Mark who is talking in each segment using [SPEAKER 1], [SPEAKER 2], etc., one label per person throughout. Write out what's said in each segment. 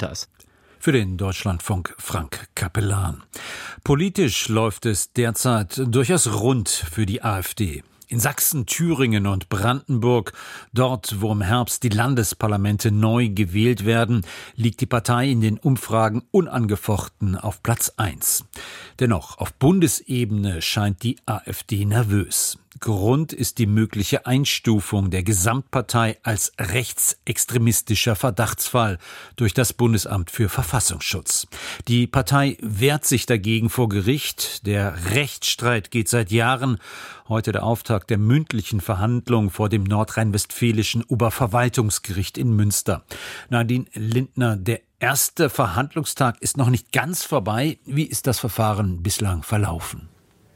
[SPEAKER 1] Reuters.
[SPEAKER 2] Für den Deutschlandfunk Frank Capellan. Politisch läuft es derzeit durchaus rund für die AfD. In Sachsen, Thüringen und Brandenburg, dort wo im Herbst die Landesparlamente neu gewählt werden, liegt die Partei in den Umfragen unangefochten auf Platz 1. Dennoch, auf Bundesebene scheint die AfD nervös. Grund ist die mögliche Einstufung der Gesamtpartei als rechtsextremistischer Verdachtsfall durch das Bundesamt für Verfassungsschutz. Die Partei wehrt sich dagegen vor Gericht. Der Rechtsstreit geht seit Jahren. Heute der Auftakt der mündlichen Verhandlung vor dem nordrhein-westfälischen Oberverwaltungsgericht in Münster. Nadine Lindner, der erste Verhandlungstag ist noch nicht ganz vorbei. Wie ist das Verfahren bislang verlaufen?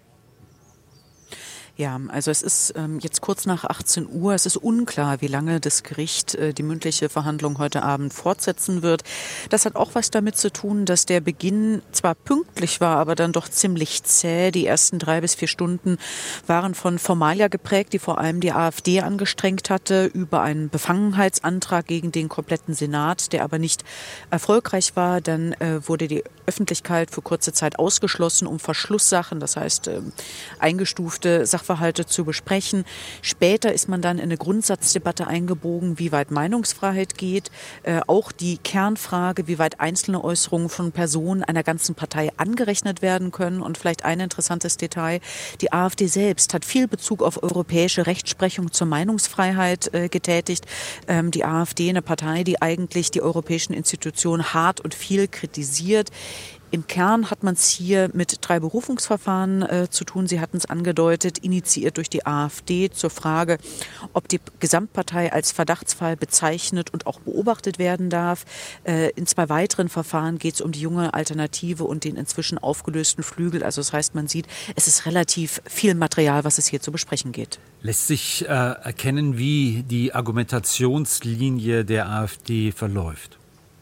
[SPEAKER 3] Ja, also es ist jetzt kurz nach 18 Uhr. Es ist unklar, wie lange das Gericht die mündliche Verhandlung heute Abend fortsetzen wird. Das hat auch was damit zu tun, dass der Beginn zwar pünktlich war, aber dann doch ziemlich zäh. Die ersten 3 bis 4 Stunden waren von Formalia geprägt, die vor allem die AfD angestrengt hatte, über einen Befangenheitsantrag gegen den kompletten Senat, der aber nicht erfolgreich war. Dann wurde die Öffentlichkeit für kurze Zeit ausgeschlossen, um Verschlusssachen, das heißt eingestufte Sachverhalte zu besprechen. Später ist man dann in eine Grundsatzdebatte eingebogen, wie weit Meinungsfreiheit geht. Auch die Kernfrage, wie weit einzelne Äußerungen von Personen einer ganzen Partei angerechnet werden können. Und vielleicht ein interessantes Detail. Die AfD selbst hat viel Bezug auf europäische Rechtsprechung zur Meinungsfreiheit getätigt. Die AfD, eine Partei, die eigentlich die europäischen Institutionen hart und viel kritisiert. Im Kern hat man es hier mit 3 Berufungsverfahren zu tun. Sie hatten es angedeutet, initiiert durch die AfD zur Frage, ob die Gesamtpartei als Verdachtsfall bezeichnet und auch beobachtet werden darf. In 2 weiteren Verfahren geht es um die junge Alternative und den inzwischen aufgelösten Flügel. Also das heißt, man sieht, es ist relativ viel Material, was es hier zu besprechen geht.
[SPEAKER 2] Lässt sich erkennen, wie die Argumentationslinie der AfD verläuft?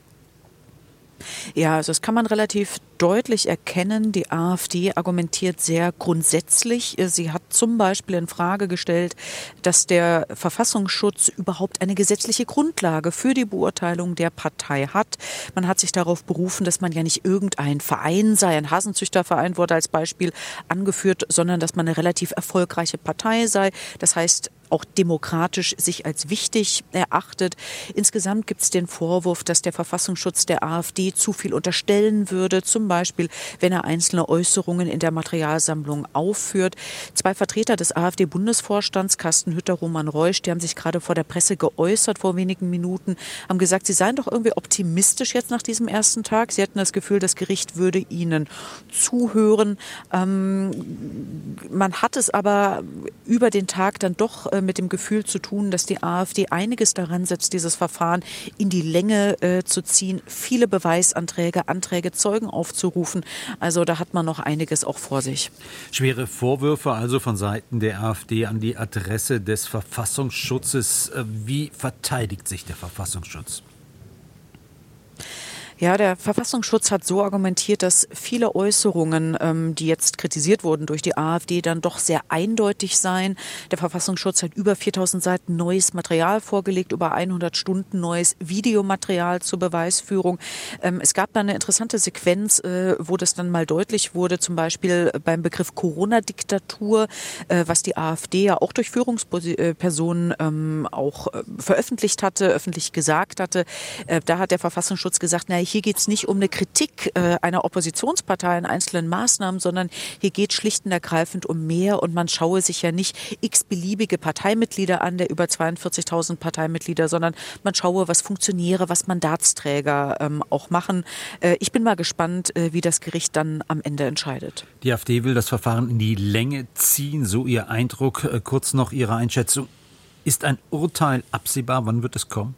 [SPEAKER 3] Ja, also das kann man relativ deutlich erkennen. Die AfD argumentiert sehr grundsätzlich. Sie hat zum Beispiel in Frage gestellt, dass der Verfassungsschutz überhaupt eine gesetzliche Grundlage für die Beurteilung der Partei hat. Man hat sich darauf berufen, dass man ja nicht irgendein Verein sei, ein Hasenzüchterverein wurde als Beispiel angeführt, sondern dass man eine relativ erfolgreiche Partei sei. Das heißt, auch demokratisch sich als wichtig erachtet. Insgesamt gibt es den Vorwurf, dass der Verfassungsschutz der AfD zu viel unterstellen würde, zum Beispiel, wenn er einzelne Äußerungen in der Materialsammlung aufführt. 2 Vertreter des AfD-Bundesvorstands, Carsten Hütter, Roman Reusch, die haben sich gerade vor der Presse geäußert vor wenigen Minuten, haben gesagt, sie seien doch irgendwie optimistisch jetzt nach diesem ersten Tag. Sie hätten das Gefühl, das Gericht würde ihnen zuhören. Man hat es aber über den Tag dann doch mit dem Gefühl zu tun, dass die AfD einiges daran setzt, dieses Verfahren in die Länge zu ziehen, viele Beweisanträge, Anträge, Zeugen aufzurufen. Also da hat man noch einiges auch vor sich.
[SPEAKER 2] Schwere Vorwürfe also von Seiten der AfD an die Adresse des Verfassungsschutzes. Wie verteidigt sich der Verfassungsschutz?
[SPEAKER 3] Ja, der Verfassungsschutz hat so argumentiert, dass viele Äußerungen, die jetzt kritisiert wurden durch die AfD, dann doch sehr eindeutig seien. Der Verfassungsschutz hat über 4000 Seiten neues Material vorgelegt, über 100 Stunden neues Videomaterial zur Beweisführung. Es gab dann eine interessante Sequenz, wo das dann mal deutlich wurde, zum Beispiel beim Begriff Corona-Diktatur, was die AfD ja auch durch Führungspersonen auch veröffentlicht hatte, öffentlich gesagt hatte. Da hat der Verfassungsschutz gesagt, hier geht es nicht um eine Kritik einer Oppositionspartei in einzelnen Maßnahmen, sondern hier geht es schlicht und ergreifend um mehr und man schaue sich ja nicht x-beliebige Parteimitglieder an, der über 42.000 Parteimitglieder, sondern man schaue, was Funktionäre, was Mandatsträger auch machen. Ich bin mal gespannt, wie das Gericht dann am Ende entscheidet.
[SPEAKER 2] Die AfD will das Verfahren in die Länge ziehen, so Ihr Eindruck. Kurz noch Ihre Einschätzung. Ist ein Urteil absehbar? Wann wird es kommen?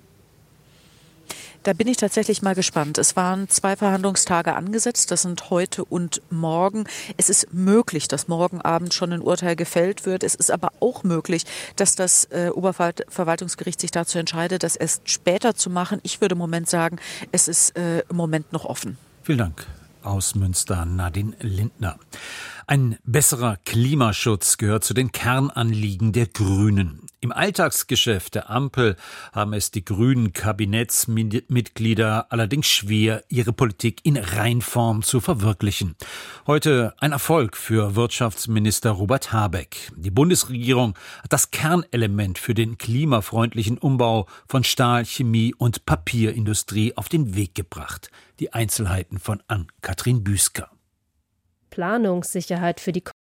[SPEAKER 3] Da bin ich tatsächlich mal gespannt. Es waren 2 Verhandlungstage angesetzt, das sind heute und morgen. Es ist möglich, dass morgen Abend schon ein Urteil gefällt wird. Es ist aber auch möglich, dass das Oberverwaltungsgericht sich dazu entscheidet, das erst später zu machen. Ich würde im Moment sagen, es ist im Moment noch offen.
[SPEAKER 2] Vielen Dank. Aus Münster, Nadine Lindner. Ein besserer Klimaschutz gehört zu den Kernanliegen der Grünen. Im Alltagsgeschäft der Ampel haben es die grünen Kabinettsmitglieder allerdings schwer, ihre Politik in Reinform zu verwirklichen. Heute ein Erfolg für Wirtschaftsminister Robert Habeck. Die Bundesregierung hat das Kernelement für den klimafreundlichen Umbau von Stahl-, Chemie- und Papierindustrie auf den Weg gebracht. Die Einzelheiten von Ann-Kathrin Büsker.
[SPEAKER 1] Planungssicherheit für die